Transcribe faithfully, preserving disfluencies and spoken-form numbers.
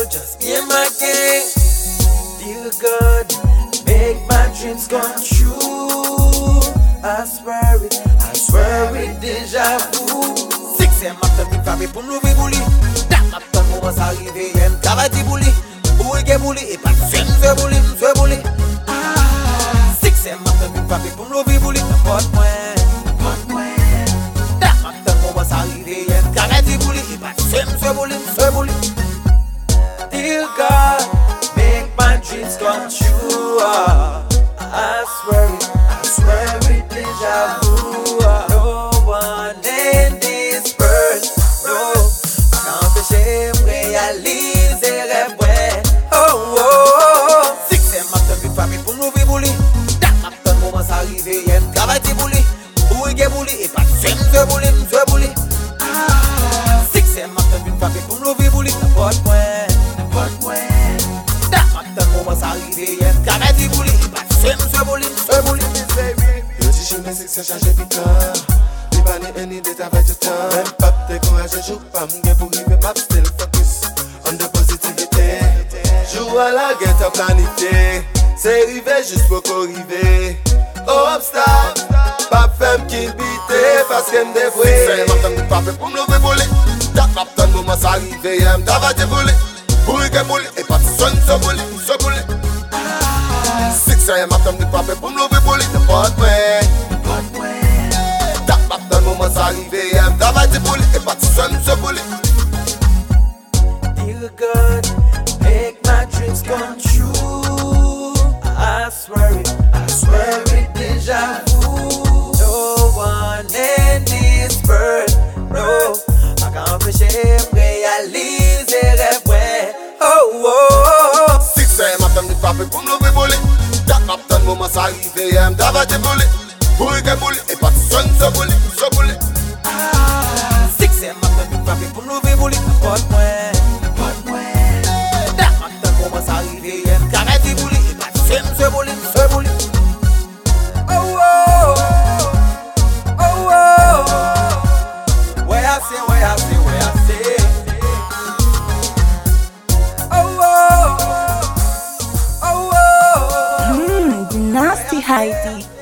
soul, just be my king. Dear God, make my dreams come true. I swear it, I swear it, déjà vu. Six matin, vite frappé pour me lever bouli. Dap matin, moment s'arriver, y'aime travail de bouli. Bouli que bouli, et pas de film, je bouli, je bouli. Six matin, vite frappé pour me lever bouli. N'importe moi, n'importe moi. Dap matin, moment s'arriver, y'aime travail de bouli. Et pas de film, je bouli, je bouli. Dear God, make my dreams come true. I swear it, I swear it, déjà vu. No one in this world, no, can empêcher me réaliser rêve, ouais. Oh, oh, oh. Six matin, vite frappé pour me lever bouli. Dap matin, moment s'arriver, y'aime travail de bouli. Bouli que bouli, et pas de film, je bouli, je bouli. Six matin, vite frappé pour me lever bouli. N'importe moi, n'importe moi. Dap matin, moment s'arriver, y'aime travail de bouli. Et pas de film, je bouli, je bouli. Yo dis je me sais que ça change piquant. Li pa ni any day t'avais du temps. Même pas découragé, joue pas m'gay pour river. Map still focus on the positivité. Joue à la guerre t'as planifié. C'est rivé juste pour qu'on rive. Oh obstacle, pas femme qui bite parce qu'elle me dévouée. C'est ma femme qui pape pour me lever voler. T'as pas tant de moments ça arrive. Y'aime t'avais du voler. Boule que boule et pas de son se boule, se boule. Six a.m. matin de pape pour me lever pour les n'importe moi. Tap tap dans le moment ça arrive. Y'aime travail de boule et pas de son se boule. Dear God, make my dreams come true. I swear it, I swear it, déjà vu. No one in this world, no, I can't empêcher me réaliser rêve, ouais. Oh, oh, oh. Six a.m. matin de pape pour me lever pour les. Tap tap dans le moment ça arrive. Y'aime travail de boule. Boule que boule et pas de son se boule, se boule. Six matin vite frappé pour me lever bouli. N'importe moi, n'importe moi. Dap matin comment ça arrive, y'aime carré de bouli. Et pas de film, se bouli, se bouli. Oh oh, oh oh. Ouais assez, ouais assez, ouais assez. Oh oh, oh oh. Mmm, nasty Heidi.